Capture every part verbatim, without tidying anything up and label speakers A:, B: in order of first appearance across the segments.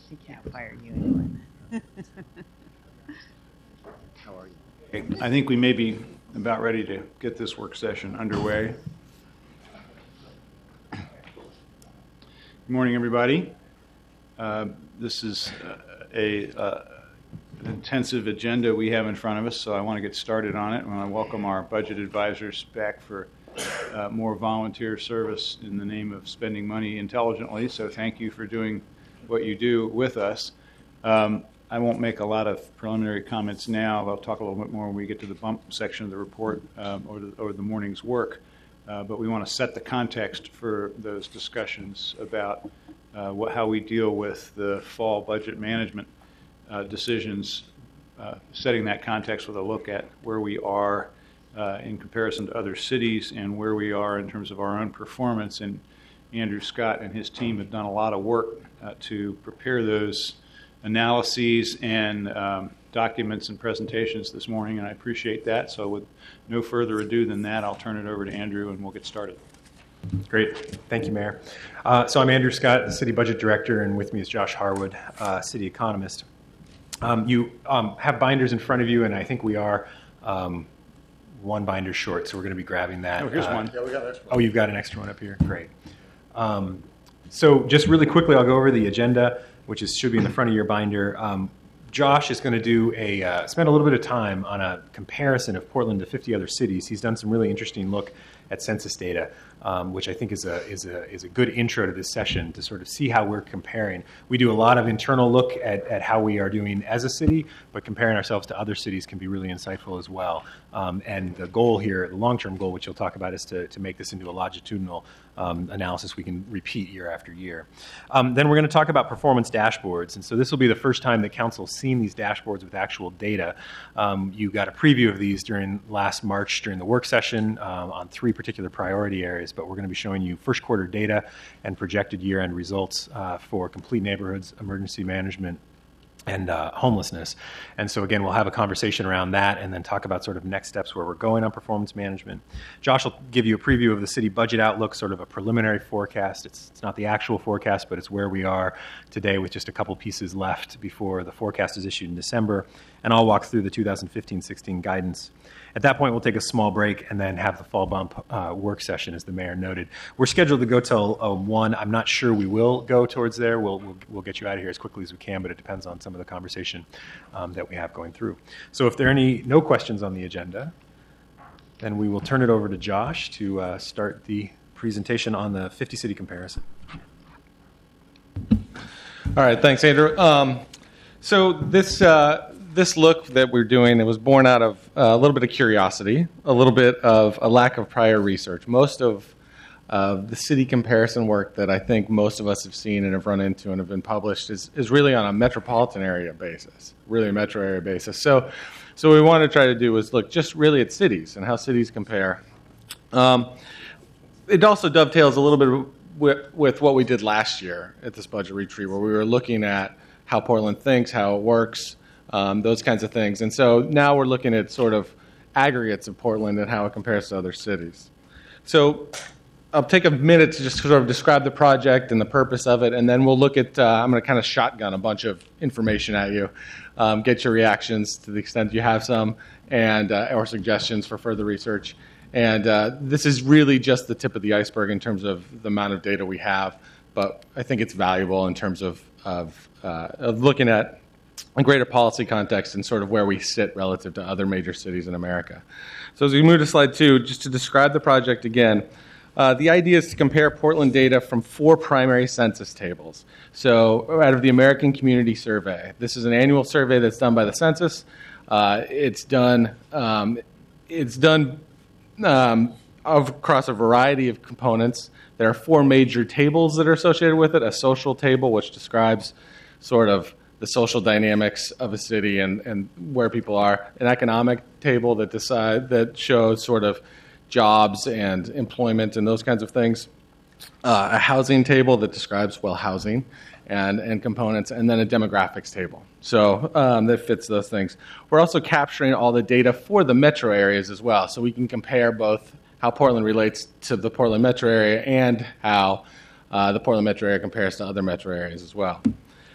A: She can't fire you anyway.
B: How are you?
C: Okay, I think we may be about ready to get this work session underway. Good morning, everybody. Uh, this is uh, a uh, an intensive agenda we have in front of us, so I want to get started on it. I want to welcome our budget advisors back for uh, more volunteer service in the name of spending money intelligently. So thank you for doing what you do with us. Um, I won't make a lot of preliminary comments now. I'll talk a little bit more when we get to the bump section of the report um, or, the, or the morning's work. Uh, but we want to set the context for those discussions about uh, what, how we deal with the fall budget management uh, decisions, uh, setting that context with a look at where we are uh, in comparison to other cities and where we are in terms of our own performance. And Andrew Scott and his team have done a lot of work uh, to prepare those analyses and um, documents and presentations this morning, and I appreciate that. So with no further ado than that, I'll turn it over to Andrew and we'll get started.
D: Great. Thank you, Mayor. Uh, so I'm Andrew Scott, the City Budget Director, and with me is Josh Harwood, uh, City Economist. Um, you um, have binders in front of you, and I think we are um, one binder short, so we're going to be grabbing that.
C: Oh, here's
D: uh,
C: one.
B: Yeah, we got an extra one.
D: Oh, you've got an extra one up here. Great. Um, so just really quickly, I'll go over the agenda, which is should be in the front of your binder. Um, Josh is going to do a uh, spend a little bit of time on a comparison of Portland to fifty other cities. He's done some really interesting look at census data, um, which I think is a is a is a good intro to this session to sort of see how we're comparing. We do a lot of internal look at, at how we are doing as a city, but comparing ourselves to other cities can be really insightful as well. Um, and the goal here, the long-term goal, which you'll talk about, is to, to make this into a longitudinal um, analysis we can repeat year after year. Um, then we're going to talk about performance dashboards. And so this will be the first time that Council's seen these dashboards with actual data. Um, you got a preview of these during last March during the work session um, on three particular priority areas, but we're going to be showing you first quarter data and projected year-end results uh, for complete neighborhoods, emergency management, and uh, homelessness. And so again, we'll have a conversation around that and then talk about sort of next steps where we're going on performance management. Josh will give you a preview of the city budget outlook, sort of a preliminary forecast. It's, it's not the actual forecast, but it's where we are today with just a couple pieces left before the forecast is issued in December. And I'll walk through the two thousand fifteen sixteen guidance. At that point, we'll take a small break and then have the fall bump uh, work session, as the mayor noted. We're scheduled to go till uh, one. I'm not sure we will go towards there. We'll, we'll we'll get you out of here as quickly as we can, but it depends on some of the conversation um, that we have going through. So if there are any no questions on the agenda, then we will turn it over to Josh to uh, start the presentation on the fifty city comparison.
E: All right, thanks, Andrew. Um, so this uh, this look that we're doing, it was born out of uh, a little bit of curiosity, a little bit of a lack of prior research. Most of uh, the city comparison work that I think most of us have seen and have run into and have been published is, is really on a metropolitan area basis, really a metro area basis. So, so what we want to try to do is look just really at cities and how cities compare. Um, it also dovetails a little bit with, with what we did last year at this budget retreat, where we were looking at how Portland thinks, how it works, um, those kinds of things. And so now we're looking at sort of aggregates of Portland and how it compares to other cities. So I'll take a minute to just sort of describe the project and the purpose of it, and then we'll look at, uh, I'm going to kind of shotgun a bunch of information at you, um, get your reactions to the extent you have some, and uh, or suggestions for further research. And uh, this is really just the tip of the iceberg in terms of the amount of data we have, but I think it's valuable in terms of, of, uh, of looking at a greater policy context and sort of where we sit relative to other major cities in America. So as we move to slide two, just to describe the project again, uh, the idea is to compare Portland data from four primary census tables. So out of the American Community Survey. This is an annual survey that's done by the census. Uh, it's done, um, it's done um, across a variety of components. There are four major tables that are associated with it. A social table, which describes sort of the social dynamics of a city and, and where people are. An economic table that decide that shows sort of jobs and employment and those kinds of things. Uh, a housing table that describes, well, housing and, and components, and then a demographics table. So um, that fits those things. We're also capturing all the data for the metro areas as well, so we can compare both how Portland relates to the Portland metro area and how uh, the Portland metro area compares to other metro areas as well.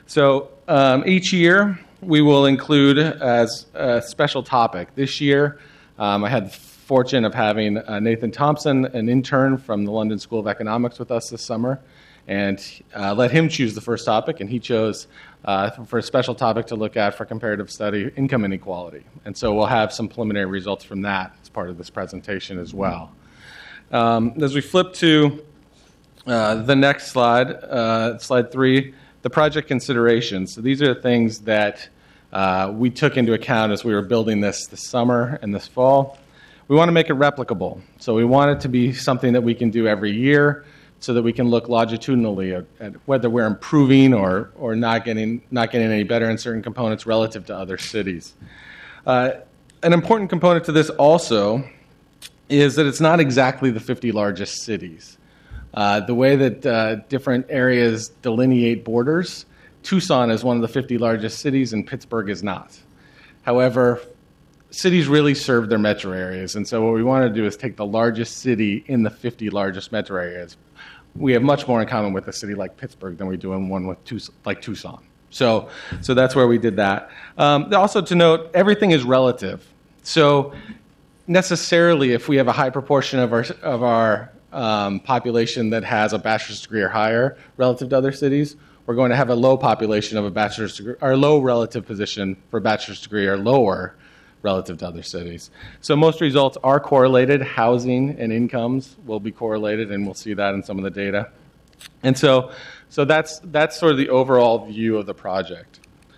E: So um, each year we will include as a special topic. This year um, I had the fortune of having uh, Nathan Thompson, an intern from the London School of Economics, with us this summer, and uh, let him choose the first topic, and he chose uh, for a special topic to look at for comparative study, income inequality. And so we'll have some preliminary results from that as part of this presentation as well. Um, as we flip to uh, the next slide, uh, slide three, the project considerations. So these are the things that uh, we took into account as we were building this this summer and this fall. We want to make it replicable. So we want it to be something that we can do every year so that we can look longitudinally at, at whether we're improving or, or not getting not getting any better in certain components relative to other cities. Uh, an important component to this also is that it's not exactly the fifty largest cities. Uh, the way that uh, different areas delineate borders, Tucson is one of the fifty largest cities and Pittsburgh is not. However, cities really serve their metro areas, and so what we want to do is take the largest city in the fifty largest metro areas. We have much more in common with a city like Pittsburgh than we do in one with Tucson, like Tucson. So, so that's where we did that. Um, also to note, everything is relative. So necessarily, if we have a high proportion of our of our um, population that has a bachelor's degree or higher relative to other cities, we're going to have a low population of a bachelor's degree, or low relative position for a bachelor's degree or lower relative to other cities. So most results are correlated. Housing and incomes will be correlated, and we'll see that in some of the data. And so, so that's that's sort of the overall view of the project.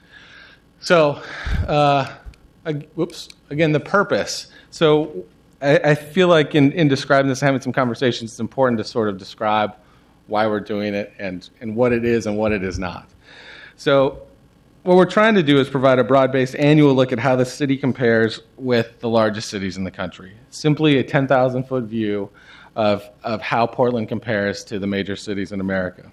E: So, uh, I, whoops, again, the purpose. So I, I feel like in, in describing this, having some conversations, it's important to sort of describe why we're doing it and, and what it is and what it is not. So what we're trying to do is provide a broad-based annual look at how the city compares with the largest cities in the country. Simply a ten thousand foot view of, of how Portland compares to the major cities in America.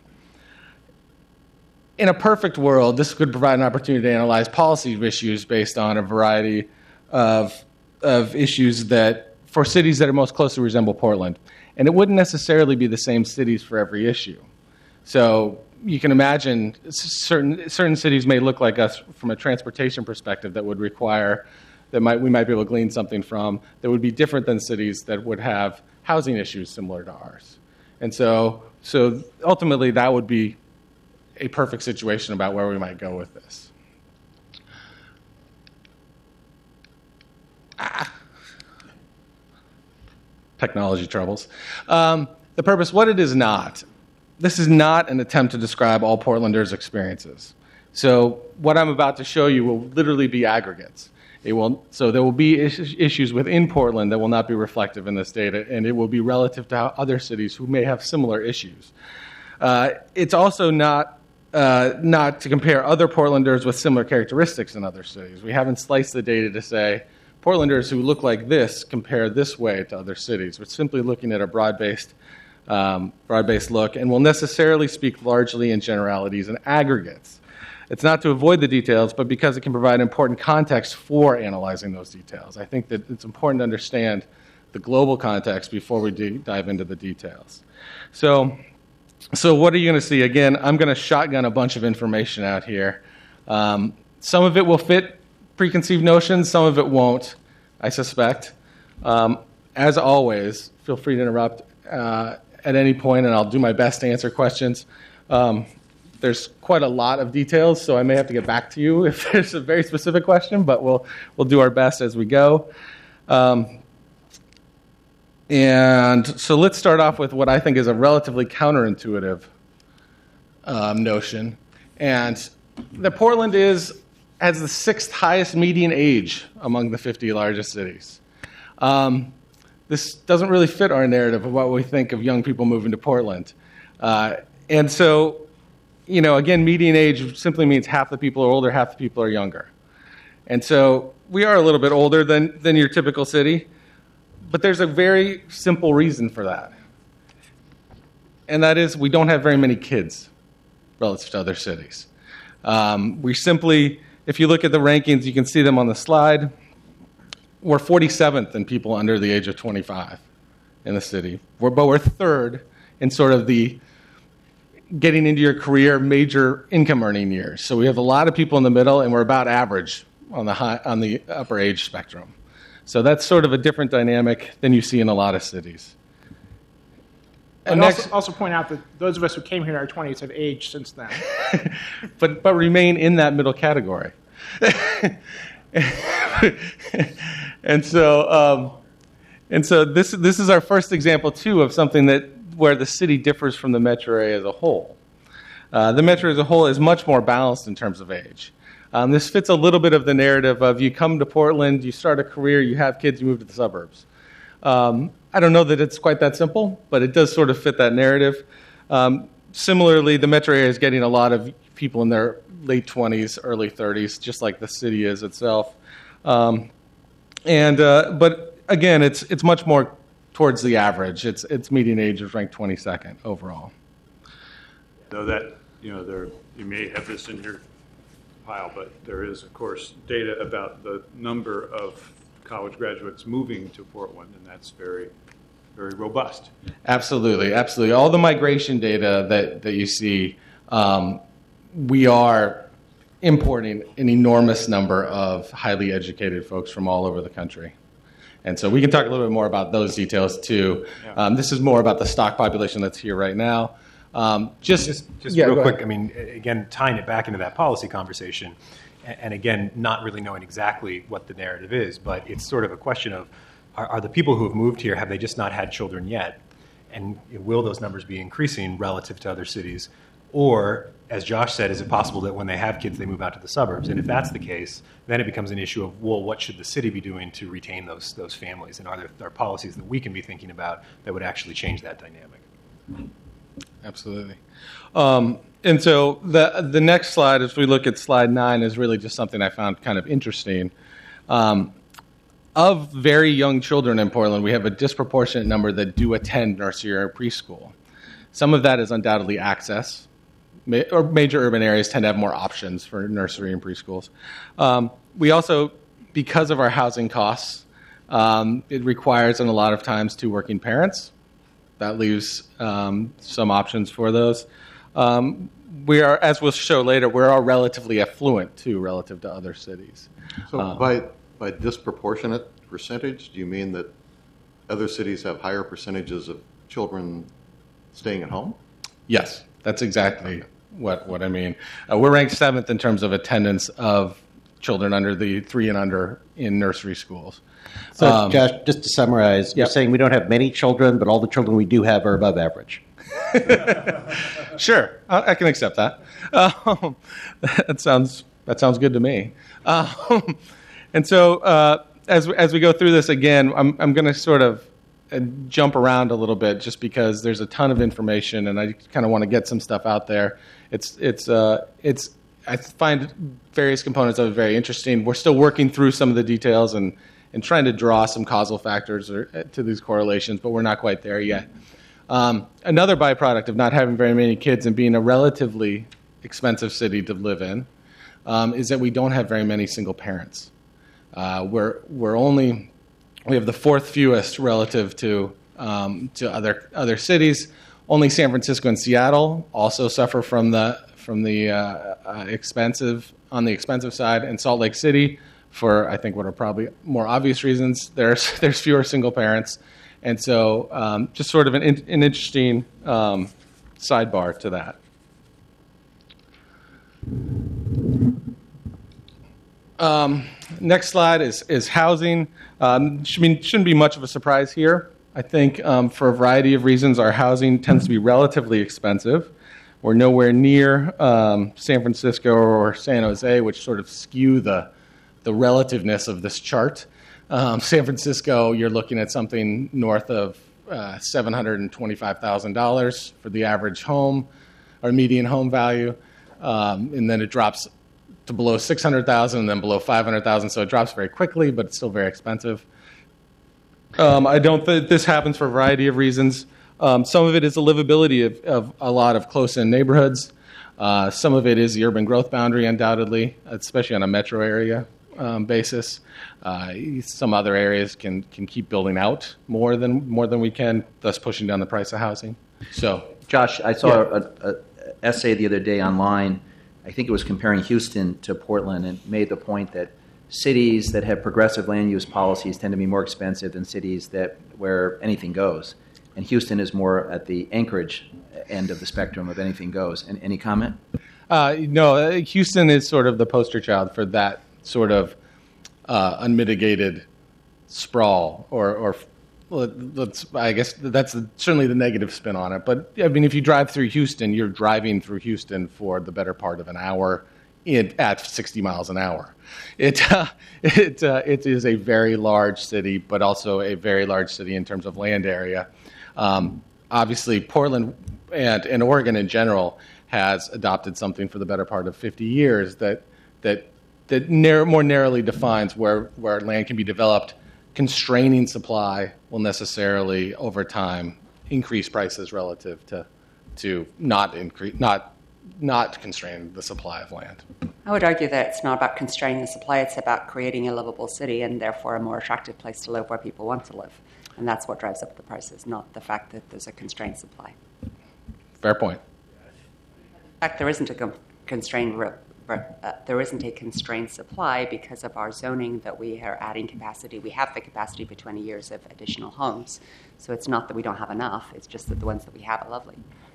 E: In a perfect world, this could provide an opportunity to analyze policy issues based on a variety of, of issues that, for cities that are most closely resemble Portland. And it wouldn't necessarily be the same cities for every issue. So you can imagine certain certain cities may look like us from a transportation perspective that would require, that might we might be able to glean something from, that would be different than cities that would have housing issues similar to ours. And so so ultimately that would be a perfect situation about where we might go with this. Ah. Technology troubles. Um, the purpose, what it is not. This is not an attempt to describe all Portlanders' experiences. So what I'm about to show you will literally be aggregates. It will, so there will be is- issues within Portland that will not be reflective in this data, and it will be relative to how other cities who may have similar issues. Uh, it's also not uh, not to compare other Portlanders with similar characteristics in other cities. We haven't sliced the data to say Portlanders who look like this compare this way to other cities. We're simply looking at a broad-based Um, broad-based look, and will necessarily speak largely in generalities and aggregates. It's not to avoid the details, but because it can provide important context for analyzing those details. I think that it's important to understand the global context before we de- dive into the details. So, so what are you going to see? Again, I'm going to shotgun a bunch of information out here. Um, some of it will fit preconceived notions, some of it won't, I suspect. Um, as always, feel free to interrupt Uh, at any point, and I'll do my best to answer questions. Um, there's quite a lot of details, so I may have to get back to you if there's a very specific question, but we'll we'll do our best as we go. Um, and so let's start off with what I think is a relatively counterintuitive um, notion, and that Portland is has the sixth highest median age among the fifty largest cities. Um, This doesn't really fit our narrative of what we think of young people moving to Portland. Uh, and so, you know, again, median age simply means half the people are older, half the people are younger. And so we are a little bit older than, than your typical city, but there's a very simple reason for that. And that is we don't have very many kids relative to other cities. Um, we simply, if you look at the rankings, you can see them on the slide. We're forty-seventh in people under the age of twenty-five in the city. We're, but we're third in sort of the getting into your career, major income earning years. So we have a lot of people in the middle, and we're about average on the high, on the upper age spectrum. So that's sort of a different dynamic than you see in a lot of cities.
B: But
E: And next,
B: also, also point out that those of us who came here in our twenties have aged since then.
E: but but remain in that middle category. and so um, and so this this is our first example too of something that where the city differs from the metro area as a whole. Uh, the metro as a whole is much more balanced in terms of age. Um, this fits a little bit of the narrative of you come to Portland, you start a career, you have kids, you move to the suburbs. Um, I don't know that it's quite that simple, but it does sort of fit that narrative. Um, similarly, the metro area is getting a lot of people in their late twenties, early thirties, just like the city is itself. Um, and uh, but again, it's it's much more towards the average. Its its median age is ranked twenty-second overall.
C: Though that, you know, there, you may have this in your pile, but there is, of course, data about the number of college graduates moving to Portland, and that's very, very robust.
E: Absolutely, absolutely. All the migration data that, that you see, um, we are importing an enormous number of highly educated folks from all over the country. And so we can talk a little bit more about those details too.
C: Yeah.
E: Um, this is more about the stock population that's here right now. Um, just
D: Just, just
E: yeah,
D: real
E: go
D: quick,
E: ahead.
D: I mean, again, tying it back into that policy conversation, a- and again, not really knowing exactly what the narrative is, but it's sort of a question of, are, are the people who have moved here, have they just not had children yet? And will those numbers be increasing relative to other cities? Or, as Josh said, is it possible that when they have kids, they move out to the suburbs? And if that's the case, then it becomes an issue of, well, what should the city be doing to retain those those families? And are there, are policies that we can be thinking about that would actually change that dynamic?
E: Absolutely. Um, and so the the next slide, as we look at slide nine, is really just something I found kind of interesting. Um, of very young children in Portland, we have a disproportionate number that do attend nursery or preschool. Some of that is undoubtedly access. Ma- or major urban areas tend to have more options for nursery and preschools. Um, we also, because of our housing costs, um, it requires in a lot of times two working parents. That leaves um, some options for those. Um, we are, as we'll show later, we're all relatively affluent too, relative to other cities.
F: So
E: Um,
F: by, by disproportionate percentage, do you mean that other cities have higher percentages of children staying at home?
E: Yes, that's exactly what, what I mean. Uh, we're ranked seventh in terms of attendance of children under the three and under in nursery schools.
G: So,
E: Um,
G: Josh, just to summarize, you're
E: yep.
G: saying we don't have many children, but all the children we do have are above average.
E: Sure, I, I can accept that. Um, that sounds that sounds good to me. Um, and so, uh, as as we go through this again, I'm I'm going to sort of uh, jump around a little bit, just because there's a ton of information, and I kind of want to get some stuff out there. It's it's uh, it's I find various components of it very interesting. We're still working through some of the details and and trying to draw some causal factors or, to these correlations, but we're not quite there yet. Um, another byproduct of not having very many kids and being a relatively expensive city to live in um, is that we don't have very many single parents. Uh, we're we're only we have the fourth fewest relative to um, to other other cities. Only San Francisco and Seattle also suffer from the from the uh, uh, expensive on the expensive side, and Salt Lake City, for I think what are probably more obvious reasons, there's there's fewer single parents, and so um, just sort of an, an interesting um, sidebar to that. Um, next slide is is housing. Um, I mean, shouldn't be much of a surprise here. I think um, for a variety of reasons, our housing tends to be relatively expensive. We're nowhere near um, San Francisco or San Jose, which sort of skew the the relativeness of this chart. Um, San Francisco, you're looking at something north of uh, seven hundred twenty-five thousand dollars for the average home or median home value, um, and then it drops to below six hundred thousand dollars and then below five hundred thousand dollars, so it drops very quickly, but it's still very expensive. Um, I don't think this happens for a variety of reasons. Um, some of it is the livability of, of a lot of close-in neighborhoods. Uh, some of it is the urban growth boundary, undoubtedly, especially on a metro area um, basis. Uh, some other areas can can keep building out more than more than we can, thus pushing down the price of housing. So,
G: Josh, I saw
E: Yeah.
G: a, a,
H: essay the other day online. I think it was comparing Houston to Portland, and made the point that cities that have progressive land use policies tend to be more expensive than cities that where anything goes. And Houston is more at the Anchorage end of the spectrum of anything goes. And any comment?
E: Uh, no, uh, Houston is sort of the poster child for that sort of uh, unmitigated sprawl, or, or let's, I guess that's certainly the negative spin on it. But I mean, if you drive through Houston, you're driving through Houston for the better part of an hour in, at sixty miles an hour. It uh, it uh, it is a very large city, but also a very large city in terms of land area. Um, obviously, Portland and, and Oregon in general has adopted something for the better part of fifty years that that that narrow, more narrowly defines where, where land can be developed. Constraining supply will necessarily, over time, increase prices relative to to not increase not not constrain the supply of land.
I: I would argue that it's not about constraining the supply; it's about creating a livable city and therefore a more attractive place to live where people want to live, and that's what drives up the prices, not the fact that there's a constrained supply.
E: Fair point.
I: In fact, there isn't a com- constrained re- re- uh, there isn't a constrained supply because of our zoning that we are adding capacity. We have the capacity for twenty years of additional homes, so it's not that we don't have enough. It's just that the ones that we have are lovely.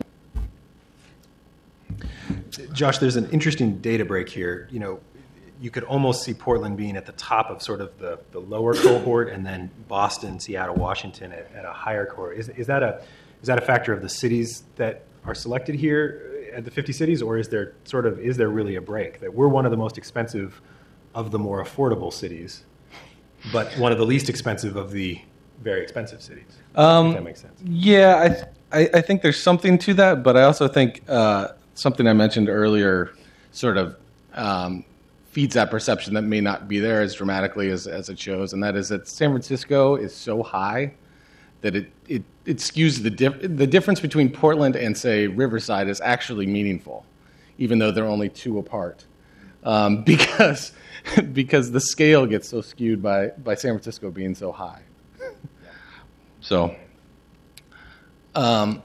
D: Josh, there's an interesting data break here. You know, you could almost see Portland being at the top of sort of the, the lower cohort, and then Boston, Seattle, Washington at, at a higher cohort. Is is that a is that a factor of the cities that are selected here at the fifty cities, or is there sort of is there really a break that we're one of the most expensive of the more affordable cities, but one of the least expensive of the very expensive cities?
E: Um,
D: if that makes sense.
E: Yeah, I, th- I I think there's something to that, but I also think uh, something I mentioned earlier sort of um, feeds that perception that may not be there as dramatically as, as it shows, and that is that San Francisco is so high that it, it, it skews the dif- the difference between Portland and, say, Riverside is actually meaningful, even though they're only two apart, um, because because the scale gets so skewed by, by San Francisco being so high. So, um,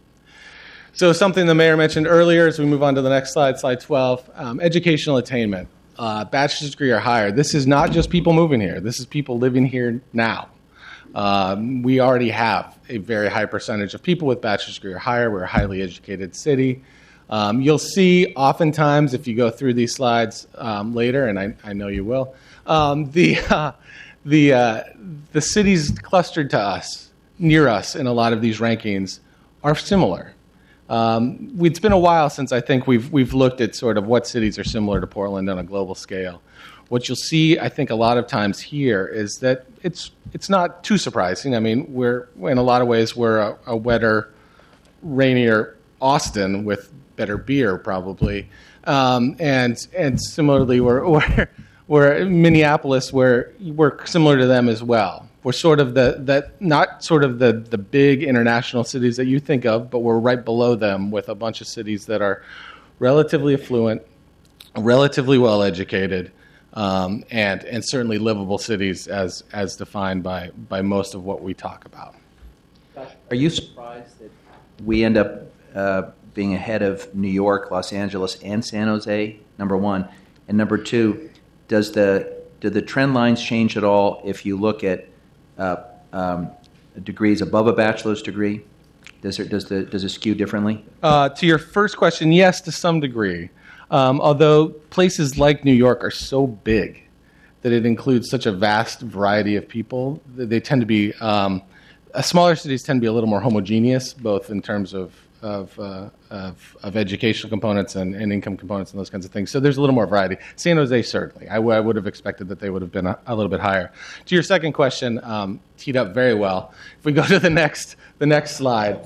E: so something the mayor mentioned earlier as we move on to the next slide, slide twelve, um, educational attainment, uh, bachelor's degree or higher. This is not just people moving here. This is people living here now. Um, we already have a very high percentage of people with bachelor's degree or higher. We're a highly educated city. Um, you'll see oftentimes, if you go through these slides um, later, and I, I know you will, um, the uh, the uh, the cities clustered to us, near us in a lot of these rankings, are similar. Um, it's been a while since I think we've we've looked at sort of what cities are similar to Portland on a global scale. What you'll see, I think, a lot of times here is that it's it's not too surprising. I mean, we're in a lot of ways we're a, a wetter, rainier Austin with better beer, probably, um, and and similarly, we're we're, we're Minneapolis. We're we're similar to them as well. We're sort of the that not sort of the the big international cities that you think of, but we're right below them with a bunch of cities that are relatively affluent, relatively well educated. Um, and and certainly livable cities as as defined by, by most of what we talk about.
H: Are you surprised that we end up uh, being ahead of New York, Los Angeles, and San Jose, number one? And number two, does the do the trend lines change at all if you look at uh, um, degrees above a bachelor's degree? Does it, does the does it skew differently?
E: Uh, to your first question, yes, to some degree. Um, although places like New York are so big that it includes such a vast variety of people, they tend to be um, uh, smaller cities tend to be a little more homogeneous, both in terms of of uh, of, of educational components and, and income components and those kinds of things. So there's a little more variety. San Jose certainly, I, w- I would have expected that they would have been a, a little bit higher. To your second question, um, teed up very well. If we go to the next the next slide,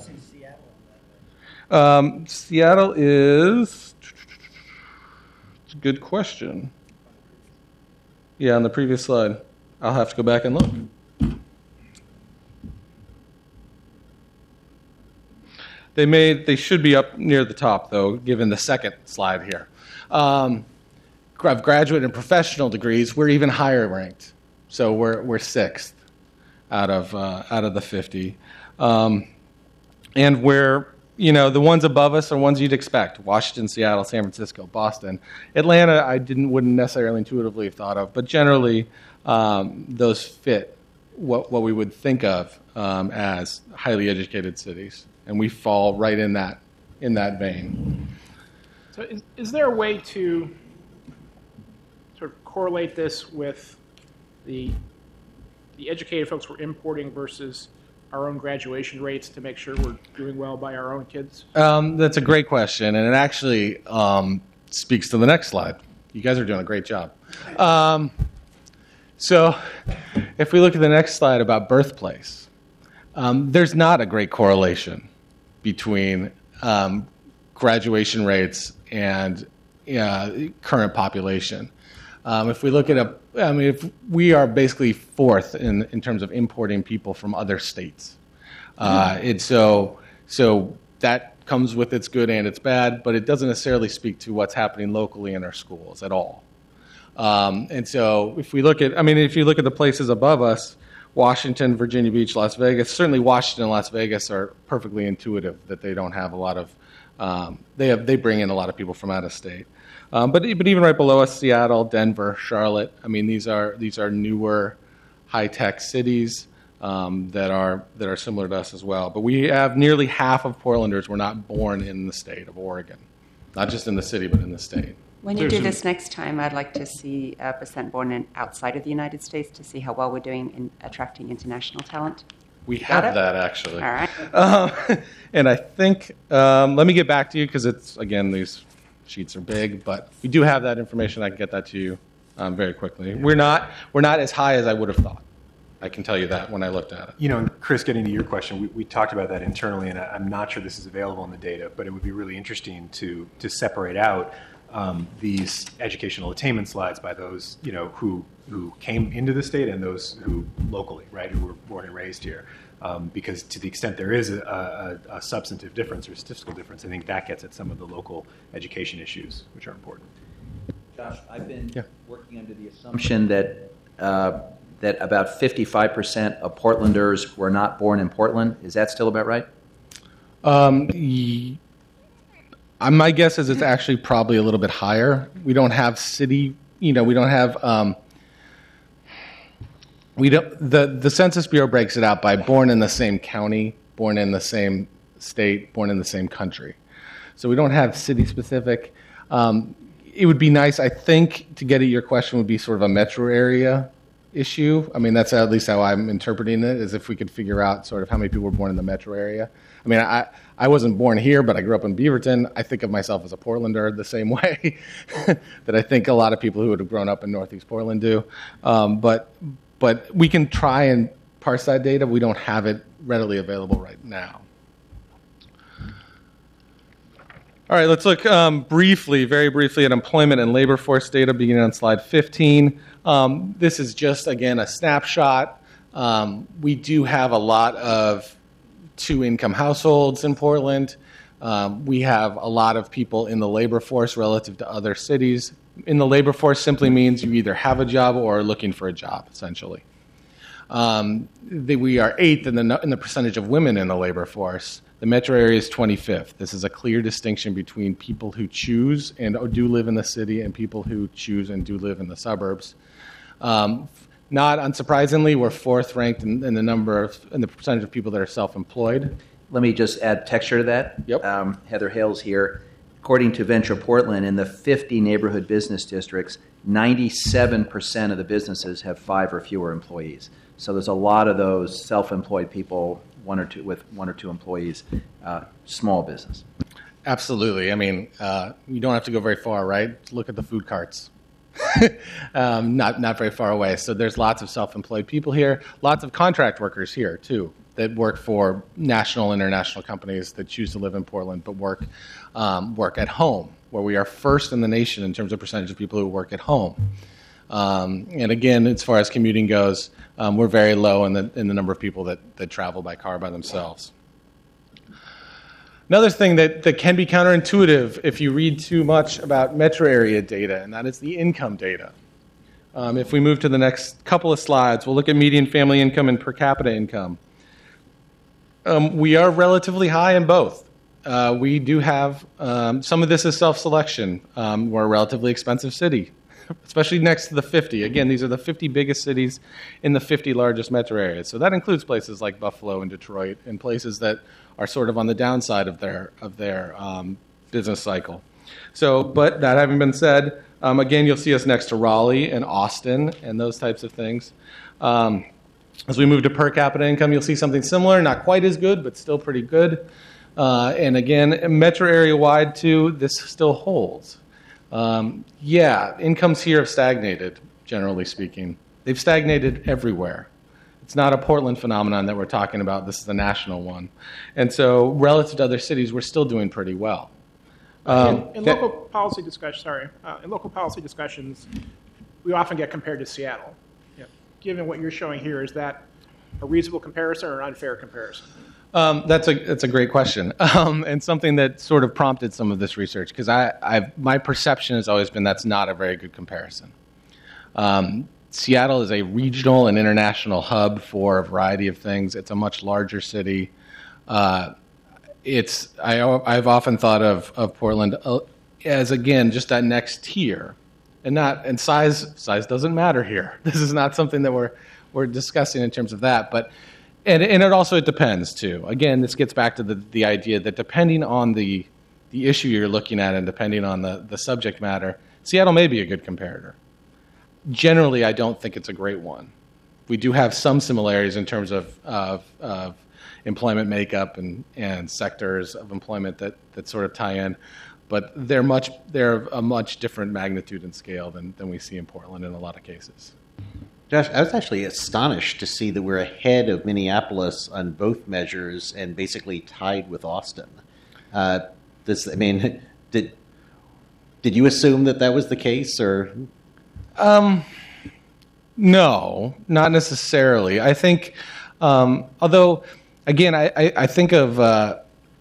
E: um, Seattle is. Good question. Yeah, on the previous slide. I'll have to go back and look. They made. They should be up near the top, though, given the second slide here. Um, of graduate and professional degrees, we're even higher ranked. So we're we're sixth out of uh, out of the fifty, um, and we're you know, the ones above us are ones you'd expect: Washington, Seattle, San Francisco, Boston. Atlanta, I didn't wouldn't necessarily intuitively have thought of, but generally um, those fit what what we would think of um, as highly educated cities, and we fall right in that in that vein.
B: So is, is there a way to sort of correlate this with the the educated folks we're importing versus our own graduation rates to make sure we're doing well by our own kids?
E: Um, that's a great question, and it actually um, speaks to the next slide. You guys are doing a great job. Um, so if we look at the next slide about birthplace, um, there's not a great correlation between um, graduation rates and uh, current population. Um, if we look at a, I mean, if we are basically fourth in, in terms of importing people from other states. Uh, and so, so that comes with its good and its bad, but it doesn't necessarily speak to what's happening locally in our schools at all. Um, and so if we look at, I mean, if you look at the places above us, Washington, Virginia Beach, Las Vegas, certainly Washington and Las Vegas are perfectly intuitive that they don't have a lot of, um, they have, they bring in a lot of people from out of state. Um, but but even right below us, Seattle, Denver, Charlotte. I mean, these are these are newer, high-tech cities um, that are that are similar to us as well. But we have nearly half of Portlanders were not born in the state of Oregon, not just in the city, but in the state.
I: When you do this next time, I'd like to see a percent born in outside of the United States to see how well we're doing in attracting international talent.
E: We
I: Got
E: have
I: it?
E: that actually.
I: All right.
E: Um, and I think um, let me get back to you because it's again these. Sheets are big, but we do have that information. I can get that to you um, very quickly. We're not we're not as high as I would have thought. I can tell you that when I looked at it.
D: You know, and Chris, getting to your question, we, we talked about that internally, and I, I'm not sure this is available in the data, but it would be really interesting to to separate out um, these educational attainment slides by those, you know, who who came into the state and those who locally, right, who were born and raised here. Um, because to the extent there is a, a, a substantive difference or statistical difference, I think that gets at some of the local education issues, which are important.
H: Josh, I've been
E: Yeah.
H: working under the assumption that uh, that about fifty-five percent of Portlanders were not born in Portland. Is that still about right?
E: Um, y- uh, my guess is it's actually probably a little bit higher. We don't have city, you know, we don't have. Um, We don't. The, the Census Bureau breaks it out by born in the same county, born in the same state, born in the same country. So we don't have city specific. Um, it would be nice, I think, to get at your question would be sort of a metro area issue. I mean, that's at least how I'm interpreting it, is if we could figure out sort of how many people were born in the metro area. I mean, I, I wasn't born here, but I grew up in Beaverton. I think of myself as a Portlander the same way that I think a lot of people who would have grown up in Northeast Portland do. Um, but But we can try and parse that data. We don't have it readily available right now. All right, let's look um, briefly, very briefly, at employment and labor force data beginning on slide fifteen. Um, this is just, again, a snapshot. Um, we do have a lot of two-income households in Portland. Um, we have a lot of people in the labor force relative to other cities. In the labor force simply means you either have a job or are looking for a job, essentially. Um, the, we are eighth in the, in the percentage of women in the labor force. The metro area is twenty-fifth. This is a clear distinction between people who choose and do live in the city and people who choose and do live in the suburbs. Um, not unsurprisingly, we're fourth ranked in, in the number of in the percentage of people that are self-employed.
H: Let me just add texture to that.
E: Yep.
H: Um, Heather Hales here. According to Venture Portland, in the fifty neighborhood business districts, ninety-seven percent of the businesses have five or fewer employees. So there's a lot of those self-employed people, one or two with one or two employees, uh, small business.
E: Absolutely. I mean, uh, you don't have to go very far, right? Look at the food carts. um, not not very far away. So there's lots of self-employed people here, lots of contract workers here too, that work for national, international companies that choose to live in Portland but work um, work at home, where we are first in the nation in terms of percentage of people who work at home. Um, and again, as far as commuting goes, um, we're very low in the in the number of people that, that travel by car by themselves. Another thing that, that can be counterintuitive if you read too much about metro area data, and that is the income data. Um, if we move to the next couple of slides, we'll look at median family income and per capita income. Um, we are relatively high in both. uh, we do have um, some of this is self-selection. Um, we're a relatively expensive city, especially next to the fifty. Again, these are the fifty biggest cities in the fifty largest metro areas. So that includes places like Buffalo and Detroit, and places that are sort of on the downside of their of their um, business cycle. So, but that having been said, um, again, you'll see us next to Raleigh and Austin and those types of things. Um, as we move to per capita income, you'll see something similar, not quite as good, but still pretty good. Uh, and again, metro area wide too, this still holds. Um, yeah, incomes here have stagnated, generally speaking. They've stagnated everywhere. It's not a Portland phenomenon that we're talking about. This is a national one. And so relative to other cities, we're still doing pretty well. Um,
B: in, in local policy discussions, sorry, uh, in local policy discussions, we often get compared to Seattle. Yeah. Given what you're showing here, is that a reasonable comparison or an unfair comparison?
E: Um, that's a that's a great question, um, and something that sort of prompted some of this research, because I I've, my perception has always been that's not a very good comparison. Um, Seattle is a regional and international hub for a variety of things. It's a much larger city. Uh, it's I, I've often thought of, of Portland as, again, just that next tier, and not and size size doesn't matter here. This is not something that we're we're discussing in terms of that, but. And, and it also it depends too. Again, this gets back to the, the idea that depending on the the issue you're looking at and depending on the, the subject matter, Seattle may be a good comparator. Generally, I don't think it's a great one. We do have some similarities in terms of of, of employment makeup and, and sectors of employment that, that sort of tie in, but they're much they're a much different magnitude and scale than, than we see in Portland in a lot of cases.
G: Josh, I was actually astonished to see that we're ahead of Minneapolis on both measures and basically tied with Austin. Uh, this, I mean, did did you assume that that was the case, or?
E: Um, no, not necessarily. I think, um, although, again, I, I, I think of, uh,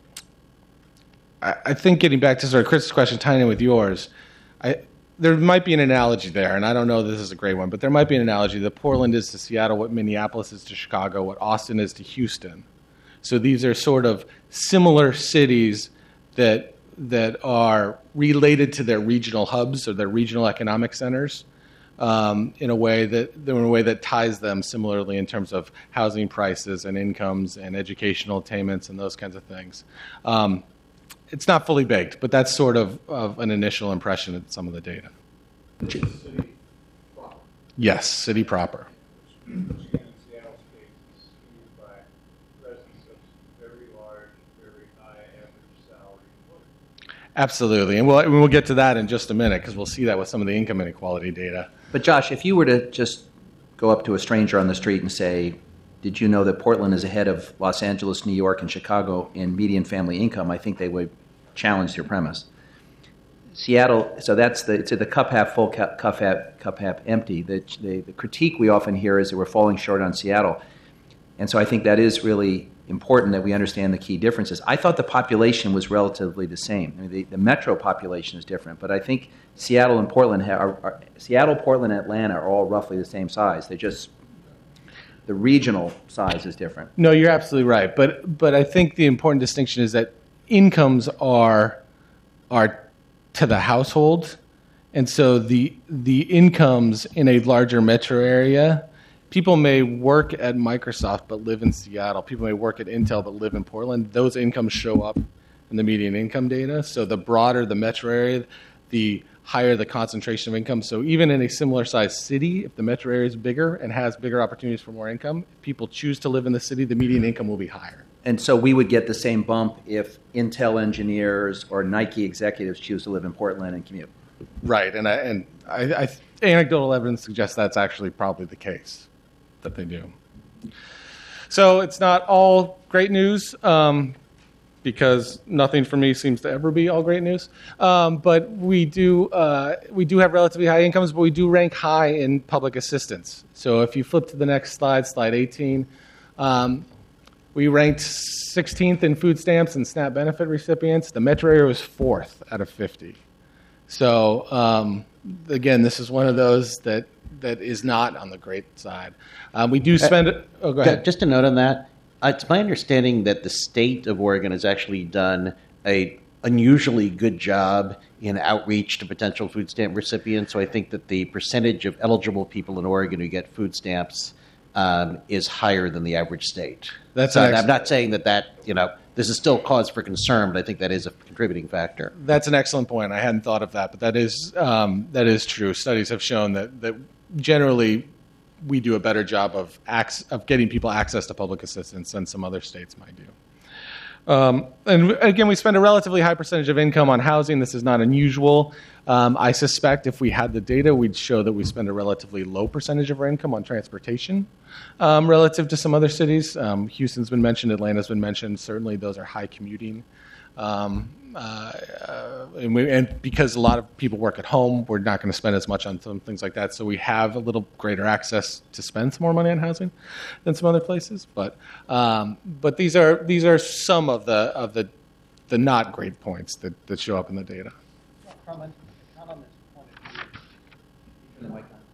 E: I, I think getting back to sort of Chris's question, tying in with yours, I. There might be an analogy there, and I don't know if this is a great one, but there might be an analogy that Portland is to Seattle what Minneapolis is to Chicago, what Austin is to Houston. So these are sort of similar cities that that are related to their regional hubs or their regional economic centers um, in a way that in a way that ties them similarly in terms of housing prices and incomes and educational attainments and those kinds of things. Um, It's not fully baked, but that's sort of, of an initial impression of some of the data.
C: City proper.
E: Yes, city proper.
C: Which in Seattle's case is skewed by presence of very large, very high average salary employers.
E: Absolutely, and we'll we'll get to that in just a minute because we'll see that with some of the income inequality data.
H: But Josh, if you were to just go up to a stranger on the street and say, did you know that Portland is ahead of Los Angeles, New York, and Chicago in median family income? I think they would challenge your premise. Seattle, so that's the it's the cup half full, cup, cup half cup half empty. The, the the critique we often hear is that we're falling short on Seattle, and so I think that is really important that we understand the key differences. I thought the population was relatively the same. I mean, the, the metro population is different, but I think Seattle and Portland have, are, are Seattle, Portland, and Atlanta are all roughly the same size. They just the regional size is different.
E: No, you're absolutely right. But but I think the important distinction is that incomes are are to the household, and so the the incomes in a larger metro area, people may work at Microsoft but live in Seattle. People may work at Intel but live in Portland. Those incomes show up in the median income data. So the broader the metro area, the higher the concentration of income. So even in a similar sized city, if the metro area is bigger and has bigger opportunities for more income, if people choose to live in the city, the median income will be higher.
H: And so we would get the same bump if Intel engineers or Nike executives choose to live in Portland and commute.
E: Right, and I, and I, I, anecdotal evidence suggests that's actually probably the case, that they do. So it's not all great news, um, because nothing for me seems to ever be all great news. Um, but we do uh, we do have relatively high incomes, but we do rank high in public assistance. So if you flip to the next slide, slide eighteen, um, we ranked sixteenth in food stamps and SNAP benefit recipients. The metro area was fourth out of fifty. So um, again, this is one of those that that is not on the great side. Uh, we do spend. Uh, oh, go ahead.
G: Just a note on that. Uh, it's my understanding that the state of Oregon has actually done a unusually good job in outreach to potential food stamp recipients. So I think that the percentage of eligible people in Oregon who get food stamps um, is higher than the average state.
E: That's
G: so
E: an
G: I'm not saying that that, you know, this is still cause for concern, but I think that is a contributing factor.
E: That's an excellent point. I hadn't thought of that, but that is um, that is true. Studies have shown that that generally we do a better job of ac- of getting people access to public assistance than some other states might do. Um, and again, we spend a relatively high percentage of income on housing. This is not unusual. Um, I suspect if we had the data, we'd show that we spend a relatively low percentage of our income on transportation um, relative to some other cities. Um, Houston's been mentioned, Atlanta's been mentioned. Certainly those are high commuting. Um, uh, uh, and, we, and because a lot of people work at home, we're not going to spend as much on some things like that. So we have a little greater access to spend some more money on housing than some other places. But um, but these are these are some of the of the the not great points that, that show up in the data.
A: From an economist point of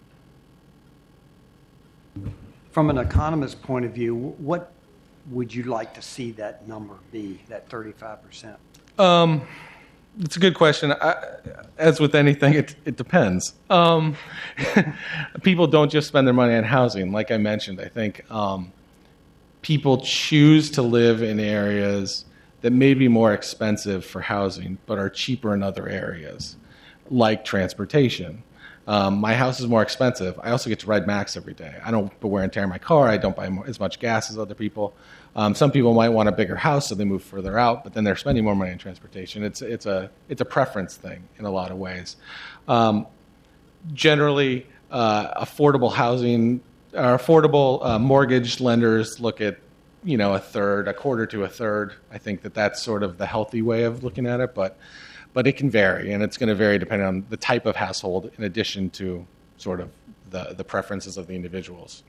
A: view, from an economist point of view, what would you like to see that number be, that thirty-five percent?
E: Um, it's a good question. I, as with anything, it, it depends. Um, people don't just spend their money on housing. Like I mentioned, I think um, people choose to live in areas that may be more expensive for housing, but are cheaper in other areas, like transportation. Um, my house is more expensive. I also get to ride Max every day. I don't put wear and tear in my car. I don't buy more, as much gas as other people. Um, some people might want a bigger house, so they move further out, but then they're spending more money on transportation. It's it's a it's a preference thing in a lot of ways. Um, generally, uh, affordable housing or affordable uh, mortgage lenders look at you know a third, a quarter to a third. I think that that's sort of the healthy way of looking at it, but. But it can vary, and it's going to vary depending on the type of household in addition to sort of the, the preferences of the individuals.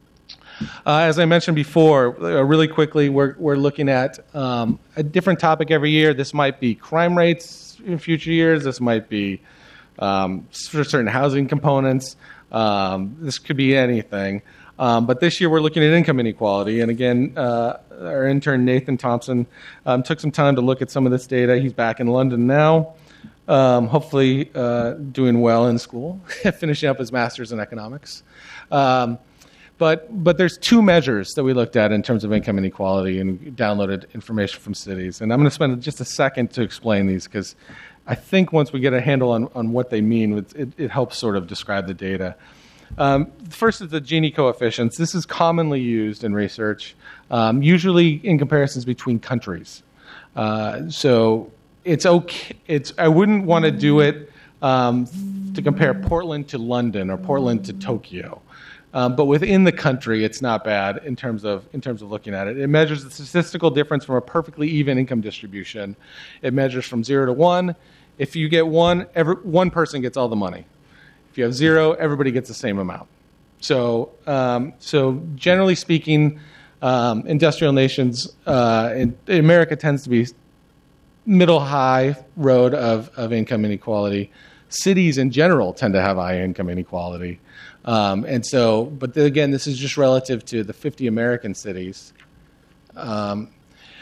E: Uh, as I mentioned before, uh, really quickly, we're, we're looking at um, a different topic every year. This might be crime rates in future years. This might be um, for certain housing components. Um, this could be anything. Um, but this year we're looking at income inequality. And again, uh, our intern Nathan Thompson um, took some time to look at some of this data. He's back in London now, um, hopefully uh, doing well in school, finishing up his master's in economics. Um, but but there's two measures that we looked at in terms of income inequality and downloaded information from cities. And I'm going to spend just a second to explain these because I think once we get a handle on, on what they mean, it, it, it helps sort of describe the data. Um, first is the Gini coefficients. This is commonly used in research, um, usually in comparisons between countries. Uh, so it's okay. It's I wouldn't want to do it um, to compare Portland to London or Portland to Tokyo, um, but within the country, it's not bad in terms of in terms of looking at it. It measures the statistical difference from a perfectly even income distribution. It measures from zero to one. If you get one, every, one person gets all the money. If you have zero, everybody gets the same amount. So, um, so generally speaking, um, industrial nations, uh, in, America tends to be middle-high road of, of income inequality. Cities in general tend to have high income inequality. Um, and so, but then again, this is just relative to the fifty American cities. Um,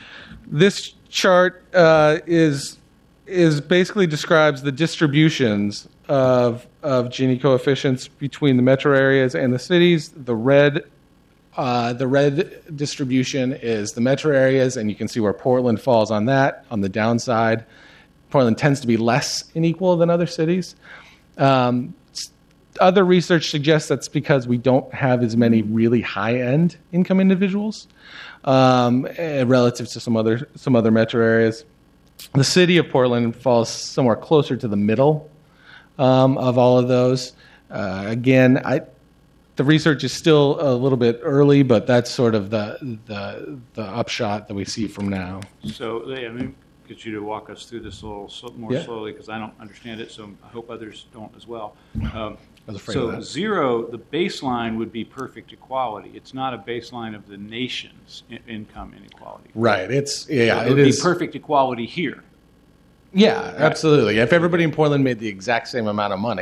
E: this chart uh, is is basically describes the distributions of of Gini coefficients between the metro areas and the cities. The red, uh, the red distribution is the metro areas, and you can see where Portland falls on that. On the downside, Portland tends to be less unequal than other cities. Um, other research suggests that's because we don't have as many really high-end income individuals um, relative to some other some other metro areas. The city of Portland falls somewhere closer to the middle um, of all of those. Uh, again, I, the research is still a little bit early, but that's sort of the the, the upshot that we see from now.
C: So, I mean, get you to walk us through this a little so, more
E: Yeah.
C: slowly because I don't understand it, so I hope others don't as well. Um,
E: I was afraid
C: so
E: of that.
C: zero, the baseline would be perfect equality. It's not a baseline of the nation's in- income inequality.
E: Right. It's yeah.
C: So it
E: It
C: would be
E: is
C: perfect equality here.
E: Yeah, absolutely. If everybody in Portland made the exact same amount of money,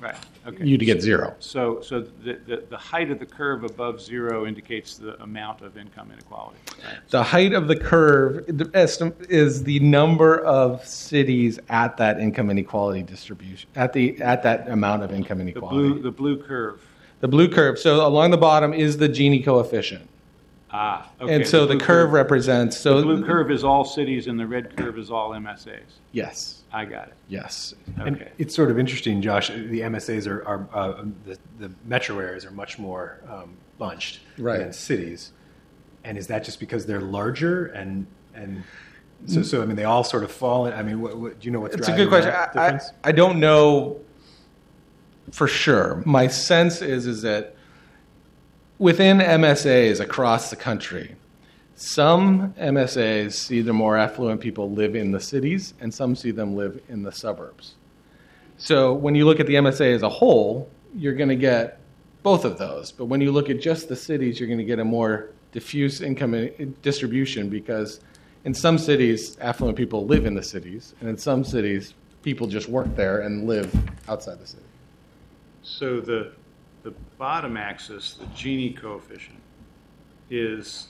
C: Right. Okay.
E: you to get zero.
C: So, so the, the, the height of the curve above zero indicates the amount of income inequality. Right?
E: The height of the curve the estim- is the number of cities at that income inequality distribution, at the at that amount of income
C: The
E: inequality.
C: blue, the blue curve.
E: The blue curve. So along the bottom is the Gini coefficient.
C: Ah, okay.
E: And so the,
C: blue
E: curve represents, so
C: the blue curve is all cities, and the red curve is all M S As.
E: yes,
C: I got it.
E: yes.
D: And
C: Okay.
D: it's sort of interesting, Josh. The M S As are, are uh, the, the metro areas are much more um, bunched
E: Right.
D: than cities. And is that just because they're larger and and so so I mean they all sort of fall in? I mean, what, what, do you know what's
E: It's a
D: driving
E: good question.
D: that
E: I, I,
D: difference?
E: I don't know for sure. My sense is is that within M S As across the country, some M S As see the more affluent people live in the cities, and some see them live in the suburbs. So when you look at the M S A as a whole, you're going to get both of those. But when you look at just the cities, you're going to get a more diffuse income i- distribution because in some cities, affluent people live in the cities, and in some cities, people just work there and live outside the city.
C: So the the bottom axis, the Gini coefficient, is,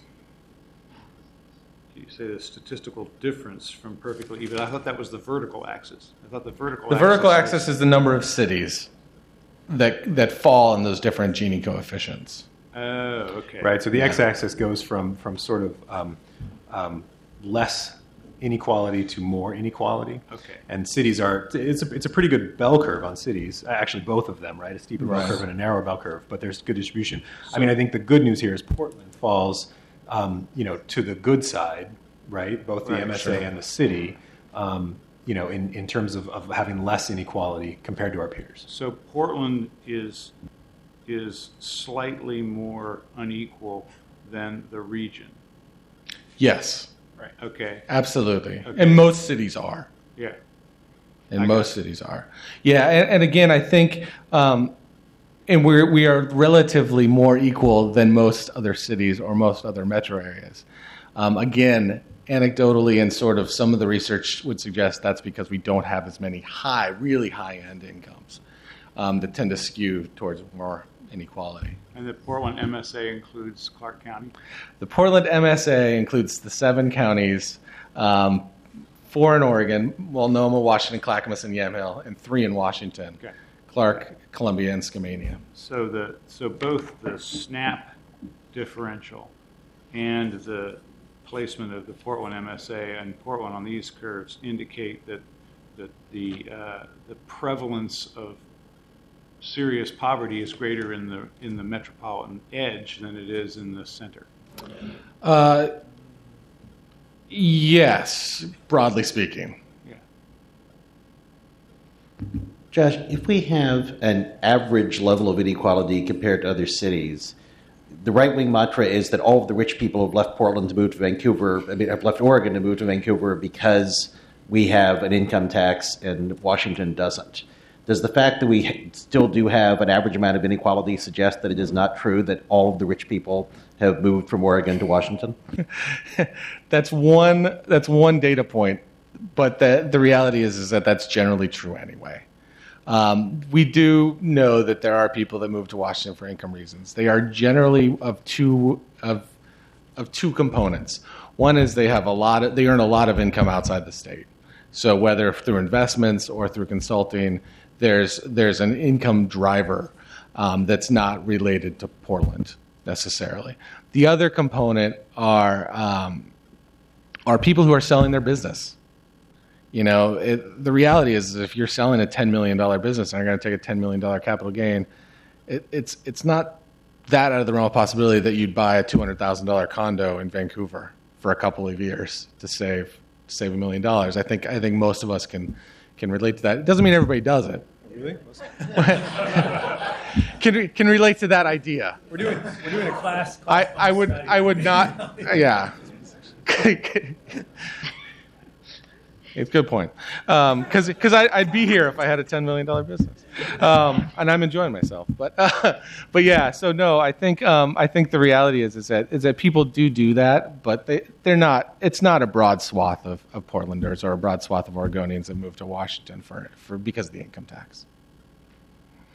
C: you say the statistical difference from perfectly even. I thought that was the vertical axis. I thought the vertical
E: The
C: axis
E: vertical
C: was-
E: axis is the number of cities that that fall in those different Gini coefficients.
C: Oh, okay.
D: Right. So the x-axis goes from from sort of um, um, less inequality to more inequality.
C: Okay.
D: And cities are it's a, it's a pretty good bell curve on cities. Actually, both of them, right? A steeper
E: Right.
D: bell curve and a narrow bell curve. But there's good distribution. I mean, I think the good news here is Portland falls, um, you know, to the good side, right? Both the
C: Right,
D: M S A
E: sure.
D: and the city. Um, you know, in, in terms of, of having less inequality compared to our peers.
C: So Portland is is slightly more unequal than the region.
E: Yes,
C: Right. Okay.
E: absolutely.
C: Okay.
E: And most cities are.
C: Yeah.
E: And
C: I
E: most cities are. Yeah, and, and again, I think, um, and we're we are relatively more equal than most other cities or most other metro areas. Um, again, anecdotally, and sort of some of the research would suggest that's because we don't have as many high, really high-end incomes um, that tend to skew towards more inequality.
C: And the Portland M S A includes Clark County.
E: The Portland M S A includes the seven counties, um, four in Oregon, Multnomah, Washington, Clackamas, and Yamhill, and three in Washington,
C: Okay.
E: Clark, Columbia, and Skamania.
C: So the so both the SNAP differential and the placement of the Portland M S A and Portland on these curves indicate that that the uh, the prevalence of serious poverty is greater in the in the metropolitan edge than it is in the center.
E: Uh, yes, broadly speaking.
C: Yeah.
G: Josh, if we have an average level of inequality compared to other cities, the right-wing mantra is that all of the rich people have left Portland to move to Vancouver, I mean, have left Oregon to move to Vancouver because we have an income tax and Washington doesn't. Does the fact that we still do have an average amount of inequality suggest that it is not true that all of the rich people have moved from Oregon to Washington?
E: That's one. That's one data point, but the the reality is is that that's generally true anyway. Um, we do know that there are people that move to Washington for income reasons. They are generally of two of of two components. One is they have a lot of they earn a lot of income outside the state. So whether through investments or through consulting, there's there's an income driver um, that's not related to Portland necessarily. The other component are um, are people who are selling their business. You know, it, the reality is, if you're selling a ten million dollars business and you're going to take a ten million dollars capital gain, it, it's it's not that out of the realm of possibility that you'd buy a two hundred thousand dollars condo in Vancouver for a couple of years to save to save a million dollars. I think I think most of us can can relate to that. It doesn't mean everybody does it.
D: Really?
E: can can relate to that idea.
J: We're doing we're doing a class.
E: I, I would I would not yeah. It's a good point. Because um, I'd be here if I had a ten million dollars business. Um, and I'm enjoying myself. But uh, but yeah, so no, I think um, I think the reality is is that is that people do do that, but they, they're not, it's not a broad swath of, of Portlanders or a broad swath of Oregonians that move to Washington for, for because of the income tax.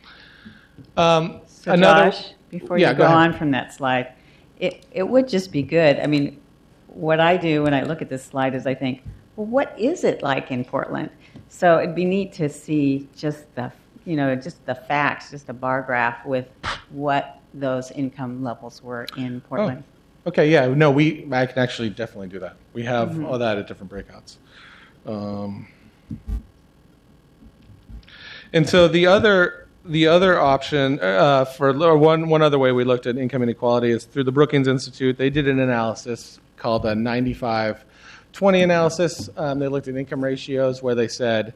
E: Um,
J: So
E: another,
J: Josh, before
E: yeah,
J: you
E: go
J: go,
E: ahead.
J: on from that slide, it, it would just be good. I mean, what I do when I look at this slide is I think, well, what is it like in Portland? So it'd be neat to see just the, you know, just the facts, just a bar graph with what those income levels were in Portland.
E: Oh, okay, yeah, no, we I can actually definitely do that. We have
J: Mhm.
E: all that at different breakouts. Um, and so the other the other option uh, for or one one other way we looked at income inequality is through the Brookings Institute. They did an analysis called a ninety-five twenty analysis. Um, they looked at income ratios where they said,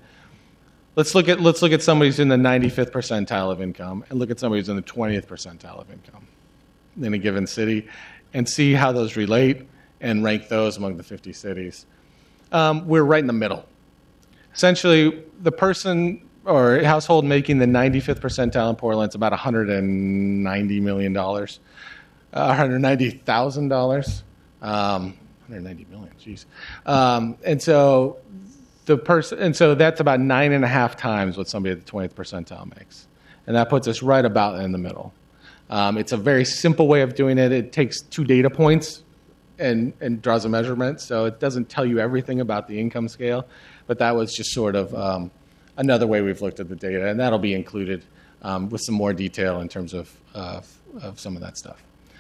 E: let's look at let's look at somebody who's in the ninety-fifth percentile of income and look at somebody who's in the twentieth percentile of income in a given city, and see how those relate and rank those among the fifty cities. Um, we're right in the middle. Essentially, the person or household making the ninety-fifth percentile in Portland is about one hundred ninety million dollars, uh, one hundred ninety thousand dollars, um, one hundred ninety million. Jeez, um, and so the person, and so that's about nine and a half times what somebody at the twentieth percentile makes, and that puts us right about in the middle. Um, it's a very simple way of doing it. It takes two data points and, and draws a measurement, so it doesn't tell you everything about the income scale, but that was just sort of um, another way we've looked at the data, and that'll be included um, with some more detail in terms of, uh, of some of that stuff.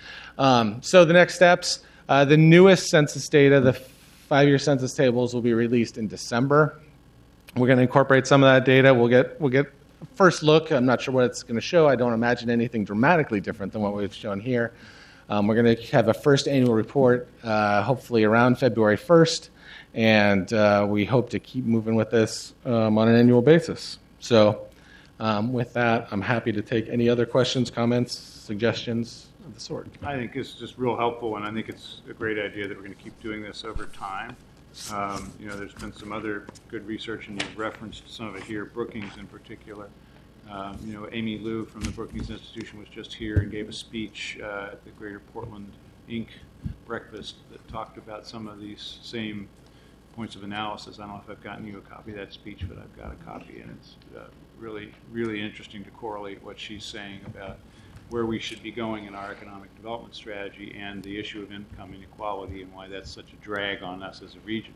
E: Um, so the next steps, uh, the newest census data, the five-year census tables will be released in December. We're going to incorporate some of that data. We'll get we'll get a first look. I'm not sure what it's going to show. I don't imagine anything dramatically different than what we've shown here. Um, we're going to have a first annual report, uh, hopefully around February first, and uh, we hope to keep moving with this um, on an annual basis. So um, with that, I'm happy to take any other questions, comments, suggestions of the sort.
C: I think it's just real helpful, and I think it's a great idea that we're going to keep doing this over time. Um, you know, there's been some other good research, and you've referenced some of it here, Brookings in particular. Um, you know, Amy Liu from the Brookings Institution was just here and gave a speech uh, at the Greater Portland Incorporated breakfast that talked about some of these same points of analysis. I don't know if I've gotten you a copy of that speech, but I've got a copy, and it's uh, really, really interesting to correlate what she's saying about where we should be going in our economic development strategy and the issue of income inequality and why that's such a drag on us as a region.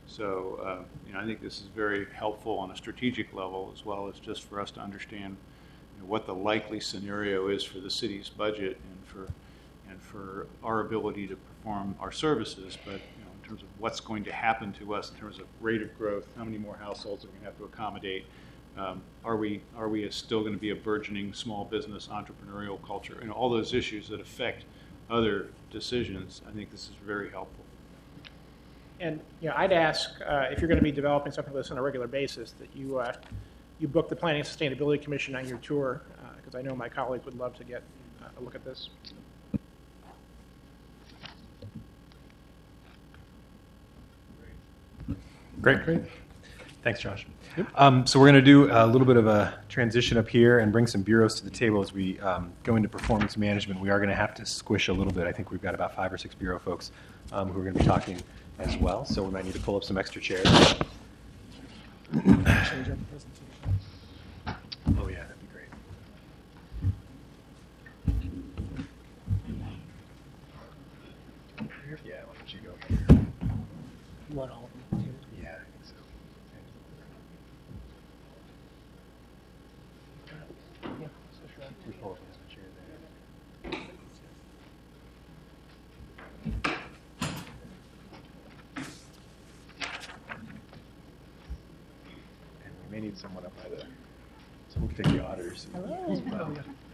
C: So, uh, you know, I think this is very helpful on a strategic level as well as just for us to understand, you know, what the likely scenario is for the city's budget and for and for our ability to perform our services. But, you know, in terms of what's going to happen to us in terms of rate of growth, how many more households are we going to have to accommodate? Um, are we are we still going to be a burgeoning small business entrepreneurial culture? And all those issues that affect other decisions, I think this is very helpful.
B: And you know, I'd ask uh, if you're going to be developing something like this on a regular basis that you uh, you book the Planning and Sustainability Commission on your tour, because uh, I know my colleagues would love to get uh, a look at this.
D: Great, great. Thanks, Josh. Um, so we're going to do a little bit of a transition up here and bring some bureaus to the table as we um, go into performance management. We are going to have to squish a little bit. I think we've got about five or six bureau folks um, who are going to be talking as well, so we might need to pull up some extra chairs. Oh, yeah, that'd be great. Yeah, why don't you go here?
B: You want all of them too?
D: Yeah, I think so. We pull up this chair there. And we may need someone up by the, someone can take the auditors. Hello.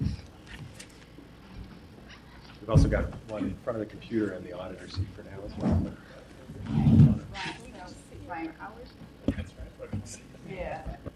D: We've also got one in front of the computer and the auditor seat for now as well.
J: Yeah.